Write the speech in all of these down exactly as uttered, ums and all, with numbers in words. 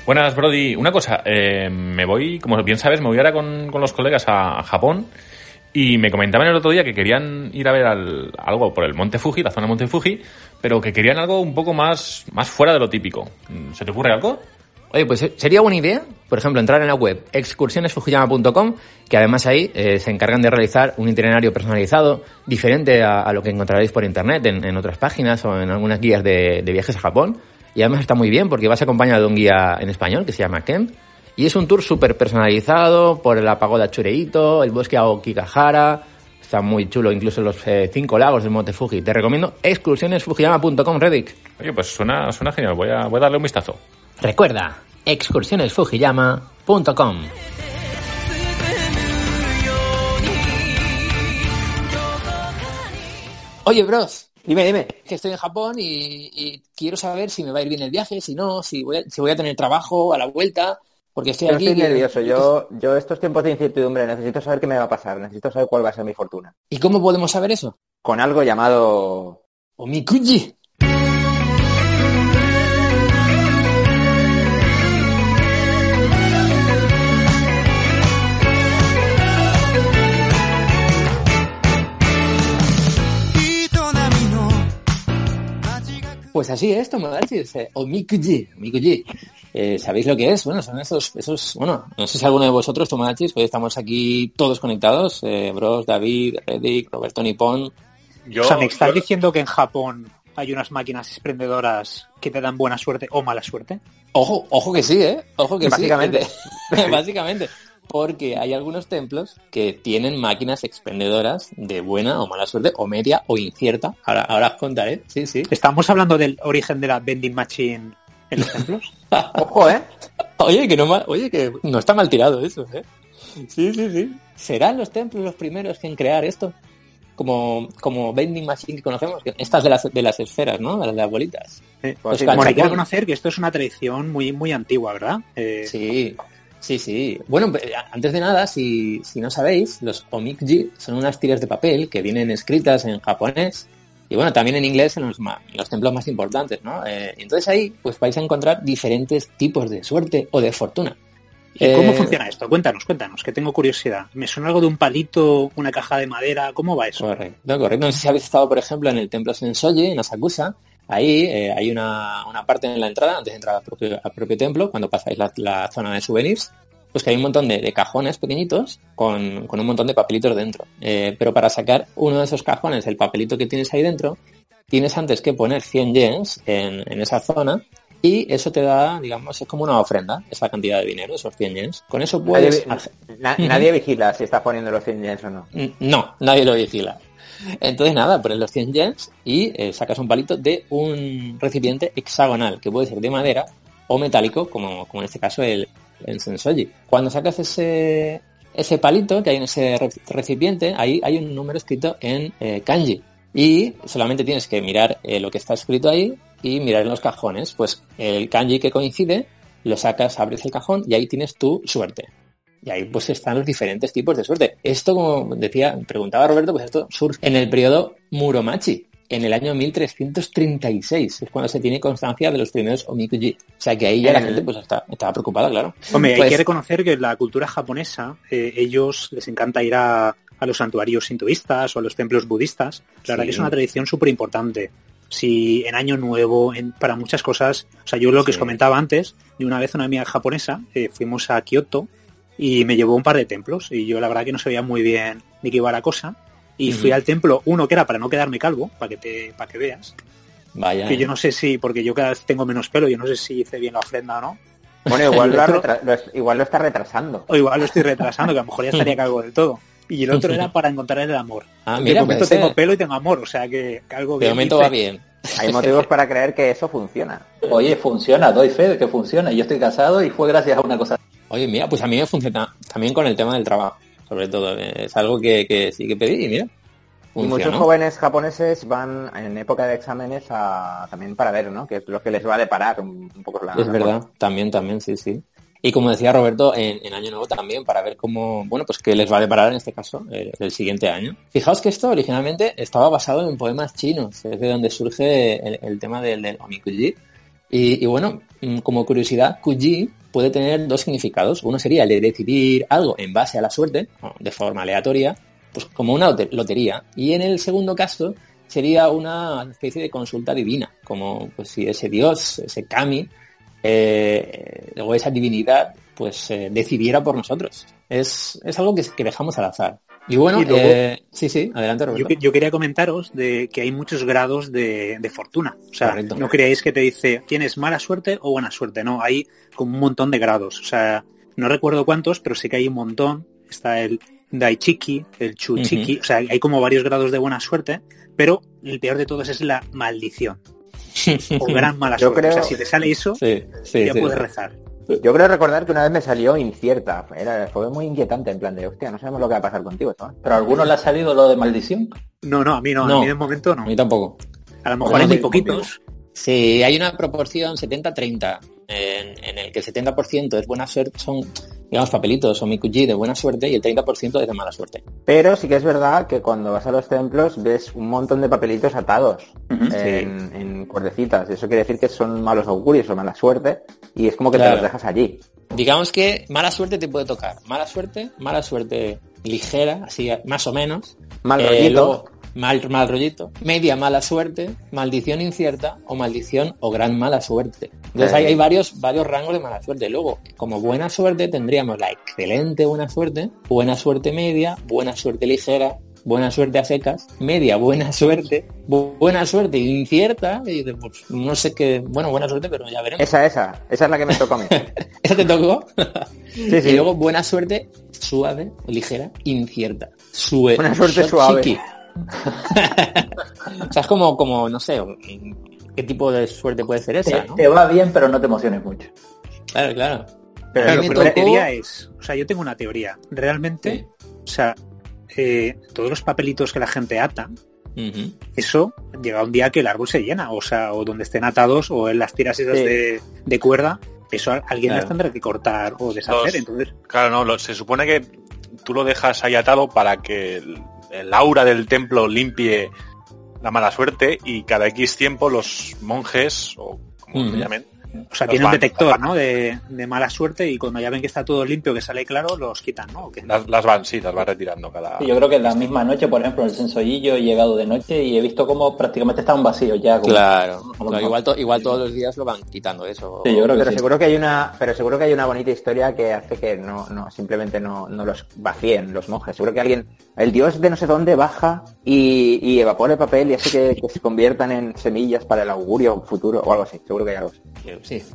Buenas, Brody. Una cosa, eh, me voy, como bien sabes, me voy ahora con, con los colegas a, a Japón y me comentaban el otro día que querían ir a ver al, algo por el Monte Fuji, la zona Monte Fuji, pero que querían algo un poco más, más fuera de lo típico. ¿Se te ocurre algo? Oye, pues sería buena idea, por ejemplo, entrar en la web excursiones fujiyama punto com, que además ahí eh, se encargan de realizar un itinerario personalizado, diferente a, a lo que encontraréis por internet en, en otras páginas o en algunas guías de, de viajes a Japón. Y además está muy bien porque vas acompañado de un guía en español que se llama Ken. Y es un tour súper personalizado por la pagoda Chureito, el bosque Aokigahara. Está muy chulo, incluso los eh, cinco lagos del Monte Fuji. Te recomiendo excursiones fujiyama punto com, Reddick. Oye, pues suena, suena genial. Voy a, voy a darle un vistazo. Recuerda, excursiones fujiyama punto com. Oye, bros. Dime, dime. Que estoy en Japón y, y quiero saber si me va a ir bien el viaje, si no, si voy a, si voy a tener trabajo a la vuelta, porque estoy yo aquí... estoy que, nervioso. Yo, yo estos tiempos de incertidumbre necesito saber qué me va a pasar. Necesito saber cuál va a ser mi fortuna. ¿Y cómo podemos saber eso? Con algo llamado... Omikuji. Pues así es, Tomodachi, eh, Omikuji, Omikuji. Eh, ¿Sabéis lo que es? Bueno, son esos, esos, bueno, no sé si alguno de vosotros, Tomodachis, hoy estamos aquí todos conectados, eh, Bros, David, Reddick, Roberto Nippon. Yo, o sea, ¿me estás yo... diciendo que en Japón hay unas máquinas exprendedoras que te dan buena suerte o mala suerte? Ojo, ojo que sí, ¿eh? Ojo que Básicamente. sí. Básicamente. Porque hay algunos templos que tienen máquinas expendedoras de buena o mala suerte, o media o incierta. Ahora, ahora os contaré. Sí, sí. ¿Estamos hablando del origen de la vending machine en los templos? Ojo, ¿eh? Oye, que no mal, oye, que no está mal tirado eso, ¿eh? Sí, sí, sí. ¿Serán los templos los primeros en crear esto? Como, como vending machine que conocemos, estas de las, de las esferas, ¿no? De las, de las bolitas. Sí. Pues sí, Bueno, hay que reconocer que esto es una tradición muy, muy antigua, ¿verdad? Eh... Sí. Sí, sí. Bueno, antes de nada, si, si no sabéis, los omikuji son unas tiras de papel que vienen escritas en japonés y, bueno, también en inglés en los, en los templos más importantes, ¿no? Eh, entonces ahí, pues vais a encontrar diferentes tipos de suerte o de fortuna. ¿Y eh... cómo funciona esto? Cuéntanos, cuéntanos, que tengo curiosidad. Me suena algo de un palito, una caja de madera, ¿cómo va eso? Correcto, correcto. No sé si habéis estado, por ejemplo, en el templo Sensoji, en Asakusa. Ahí eh, hay una, una parte en la entrada, antes de entrar al propio, al propio templo, cuando pasáis la, la zona de souvenirs, pues que hay un montón de, de cajones pequeñitos con, con un montón de papelitos dentro. Eh, pero para sacar uno de esos cajones, el papelito que tienes ahí dentro, tienes antes que poner cien yens en, en esa zona y eso te da, digamos, es como una ofrenda, esa cantidad de dinero, esos cien yens. Con eso puedes... Nadie, na, nadie vigila si estás poniendo los cien yens o no. No, nadie lo vigila. Entonces nada, pones los cien yens y eh, sacas un palito de un recipiente hexagonal, que puede ser de madera o metálico, como, como en este caso el, el Sensoji. Cuando sacas ese, ese palito que hay en ese recipiente, ahí hay un número escrito en eh, kanji. Y solamente tienes que mirar eh, lo que está escrito ahí y mirar en los cajones. Pues el kanji que coincide, lo sacas, abres el cajón y ahí tienes tu suerte. Y ahí pues están los diferentes tipos de suerte. Esto, como decía, preguntaba Roberto, pues esto surge en el periodo Muromachi, en el año mil trescientos treinta y seis. Es cuando se tiene constancia de los primeros omikuji. O sea que ahí ya la gente pues está, estaba preocupada, claro. Hombre, pues, hay que reconocer que en la cultura japonesa, eh, ellos les encanta ir a, a los santuarios sintoístas o a los templos budistas. La sí. verdad que es una tradición súper importante. Si en Año Nuevo, en, para muchas cosas, o sea, yo lo que sí. os comentaba antes, de una vez una amiga japonesa, eh, fuimos a Kioto, y me llevó un par de templos y yo la verdad que no sabía muy bien ni qué iba la cosa y uh-huh. fui al templo, uno que era para no quedarme calvo, para que te para que veas. Vaya. Que yo no sé si, porque yo cada vez tengo menos pelo, yo no sé si hice bien la ofrenda o no. Bueno, igual, lo, retra- lo, igual lo está retrasando. O igual lo estoy retrasando, que a lo mejor ya estaría calvo del todo. Y el otro era para encontrar el amor. Ah, mira, de momento tengo ser. pelo y tengo amor, o sea que, que algo de bien. De momento dice. va bien. Hay motivos para creer que eso funciona. Oye, funciona, doy fe de que funciona. Yo estoy casado y fue gracias a una cosa. Oye, mira, pues a mí me funciona también con el tema del trabajo, sobre todo. Es algo que, que sí que pedí y mira. Y muchos jóvenes japoneses van en época de exámenes a, también para ver, ¿no? Que es lo que les va a deparar un, un poco la... Es la verdad, forma. también, también, sí, sí. Y como decía Roberto, en, en Año Nuevo también, para ver cómo, bueno, pues qué les va a deparar en este caso el, el siguiente año. Fijaos que esto originalmente estaba basado en poemas chinos, es de donde surge el, el tema del, del omikuji. Y, y bueno, como curiosidad, Kuji puede tener dos significados. Uno sería el de decidir algo en base a la suerte, de forma aleatoria, pues como una lotería. Y en el segundo caso sería una especie de consulta divina, como pues si ese dios, ese kami, eh, o esa divinidad, pues eh, decidiera por nosotros. Es, es algo que, que dejamos al azar. Y bueno, y luego, eh, sí, sí, adelante, Roberto. Yo, yo quería comentaros de que hay muchos grados de, de fortuna. O sea, correcto. No creáis que te dice, ¿tienes mala suerte o buena suerte? No, hay como un montón de grados. O sea, no recuerdo cuántos, pero sé que hay un montón. Está el Daichiki, el Chuchiki. Uh-huh. O sea, hay como varios grados de buena suerte, pero el peor de todos es la maldición. O gran mala yo suerte. Creo... O sea, si te sale eso, sí, sí, ya sí. puedes rezar. Yo creo recordar que una vez me salió incierta. Era, fue muy inquietante, en plan de, hostia, no sabemos lo que va a pasar contigo, ¿no? ¿Pero a alguno le ha salido lo de maldición? No, no, a mí no, no. A mí de momento no. A mí tampoco. A lo mejor hay muy poquitos. Sí, hay una proporción setenta treinta en, en el que el setenta por ciento es buena suerte, son, digamos, papelitos o mikuji de buena suerte y el treinta por ciento es de mala suerte. Pero sí que es verdad que cuando vas a los templos ves un montón de papelitos atados uh-huh. en, sí. en cuerdecitas. Eso quiere decir que son malos augurios o mala suerte y es como que claro. te los dejas allí. Digamos que mala suerte te puede tocar. Mala suerte, mala suerte ligera, así más o menos. Mal rollito. Eh, luego, mal, mal rollito. Media mala suerte, maldición incierta o maldición o gran mala suerte. Entonces ahí hay, hay varios, varios rangos de mala suerte. Luego, como buena suerte tendríamos la excelente buena suerte, buena suerte media, buena suerte ligera, buena suerte a secas, media buena suerte, bu- buena suerte incierta, y dices, pues, no sé qué, bueno, buena suerte, pero ya veremos. Esa, esa, esa es la que me tocó a mí. ¿Esa te tocó? Sí, sí. Y luego buena suerte suave, ligera, incierta. Sue- buena suerte suave. O sea, es como, como, no sé, ¿qué tipo de suerte puede ser esa? Te, ¿no? te va bien, pero no te emociones mucho. Claro, claro. Pero, pero, pero la teoría es, o sea, yo tengo una teoría. Realmente, sí. o sea, Eh, todos los papelitos que la gente ata, uh-huh. eso llega un día que el árbol se llena, o sea, o donde estén atados o en las tiras esas sí. de, de cuerda, eso alguien claro. las tendrá que cortar o deshacer. Los, entonces claro, no, lo, se supone que tú lo dejas ahí atado para que el, el aura del templo limpie la mala suerte y cada X tiempo los monjes, o como uh-huh. se llamen, o sea, tiene un detector, ¿no? De, de mala suerte y cuando ya ven que está todo limpio, que sale claro, los quitan, ¿no? ¿O qué? Las, las van, sí, las van retirando cada... Sí, yo creo que la misma noche, por ejemplo, en el Sensoji yo he llegado de noche y he visto cómo prácticamente estaban vacíos ya. Como, claro, como claro igual, to, igual todos los días lo van quitando eso. Sí, yo creo que pero sí. seguro que hay una, pero seguro que hay una bonita historia que hace que no, no simplemente no, no los vacíen los monjes. Seguro que alguien, el dios de no sé dónde baja y, y evapora el papel y hace que, que se conviertan en semillas para el augurio futuro o algo así. Seguro que hay algo así. Sí.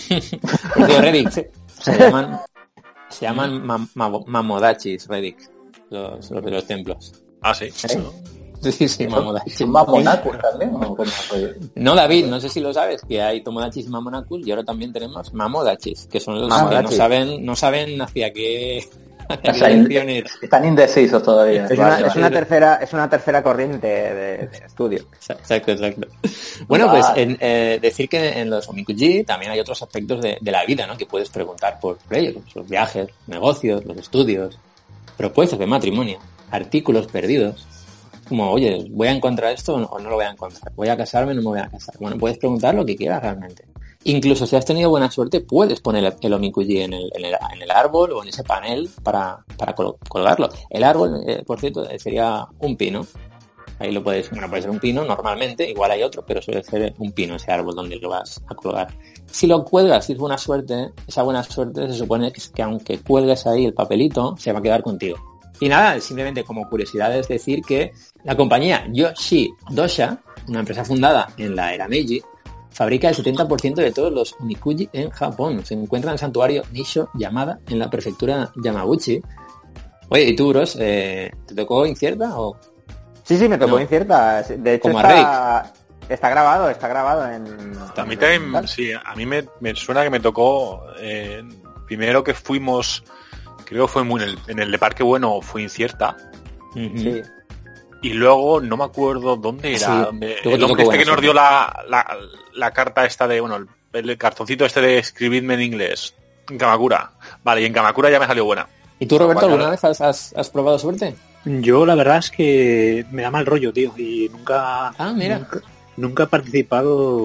Pues Redix se llaman se llaman mam, mam, mamodachis Redix los, los de los templos. Ah, sí. ¿Eh? Sí, sí, mamodachis. Mamonacus también. ¿O no, David, no sé si lo sabes, que hay tomodachis y mamonacus y ahora también tenemos mamodachis, que son los mamodachis. Que no saben, no saben hacia qué. O sea, están indecisos todavía. Es una, es una tercera, es una tercera corriente de, de estudio. Exacto, exacto. Bueno, vale. pues en, eh, decir que en los omikuji también hay otros aspectos de, de la vida, ¿no? Que puedes preguntar por ellos, los viajes, negocios, los estudios, propuestas de matrimonio, artículos perdidos. Como, oye, ¿voy a encontrar esto o no lo voy a encontrar? ¿Voy a casarme o no me voy a casar? Bueno, puedes preguntar lo que quieras realmente. Incluso si has tenido buena suerte, puedes poner el omikuji en el, en el, en el árbol o en ese panel para, para col- colgarlo. El árbol, eh, por cierto, sería un pino. Ahí lo puedes, bueno, puede ser un pino normalmente, igual hay otro, pero suele ser un pino ese árbol donde lo vas a colgar. Si lo cuelgas, si es buena suerte, esa buena suerte se supone que, que aunque cuelgues ahí el papelito, se va a quedar contigo. Y nada, simplemente como curiosidad es decir que la compañía Yoshi Dosha, una empresa fundada en la era Meiji, fabrica el setenta por ciento de todos los omikuji en Japón. Se encuentra en el santuario Nisho Yamada, en la prefectura Yamaguchi. Oye, ¿y tú, Bros, eh, te tocó incierta o...? Sí, sí, me tocó no. incierta. De hecho, como está, está grabado, está grabado en... A mí también, sí, a mí me, me suena que me tocó... Eh, primero que fuimos, creo que fue muy en el, en el de Parque Bueno, fue incierta. Uh-huh. Sí. Y luego, no me acuerdo dónde era, sí, donde, el hombre este que nos dio la, la, la carta esta de, bueno, el, el cartoncito este de escribirme en inglés, en Kamakura. Vale, y en Kamakura ya me salió buena. ¿Y tú, Roberto, alguna vale. vez has, has, has probado suerte? Yo la verdad es que me da mal rollo, tío, y nunca, ah, mira. nunca, nunca he participado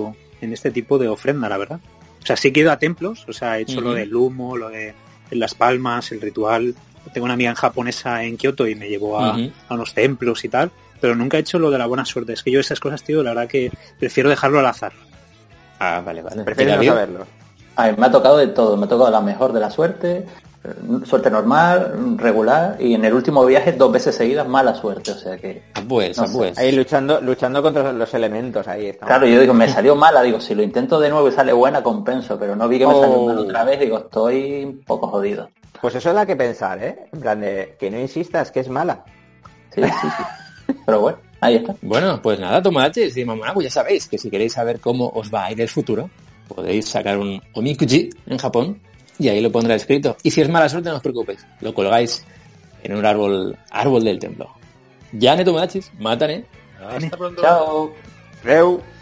en este tipo de ofrenda, la verdad. O sea, sí que he ido a templos, o sea, he hecho Uh-huh. lo del humo, lo de las palmas, el ritual. Tengo una amiga japonesa en Kioto y me llevó a, Uh-huh. a unos templos y tal, pero nunca he hecho lo de la buena suerte. Es que yo esas cosas, tío, la verdad que prefiero dejarlo al azar. Ah, vale, vale. Prefiero no David? saberlo. A ver, me ha tocado de todo. Me ha tocado la mejor de la suerte, eh, suerte normal, regular, y en el último viaje dos veces seguidas mala suerte. O sea que... Ah, pues, No ah, sé. pues. Ahí luchando, luchando contra los elementos, ahí estamos. Claro, yo digo, me salió mala, digo, si lo intento de nuevo y sale buena, compenso, pero no vi que me salió Oh. mal otra vez, digo, estoy un poco jodido. Pues eso da que pensar, ¿eh? En plan de que no insistas, que es mala. Sí, sí, sí. Pero bueno, ahí está. Bueno, pues nada, tomates y mamá, pues ya sabéis que si queréis saber cómo os va a ir el futuro, podéis sacar un omikuji en Japón y ahí lo pondrá escrito. Y si es mala suerte, no os preocupéis, lo colgáis en un árbol árbol del templo. Ya ne tomachis, mátane. Hasta pronto. Chao. Reu.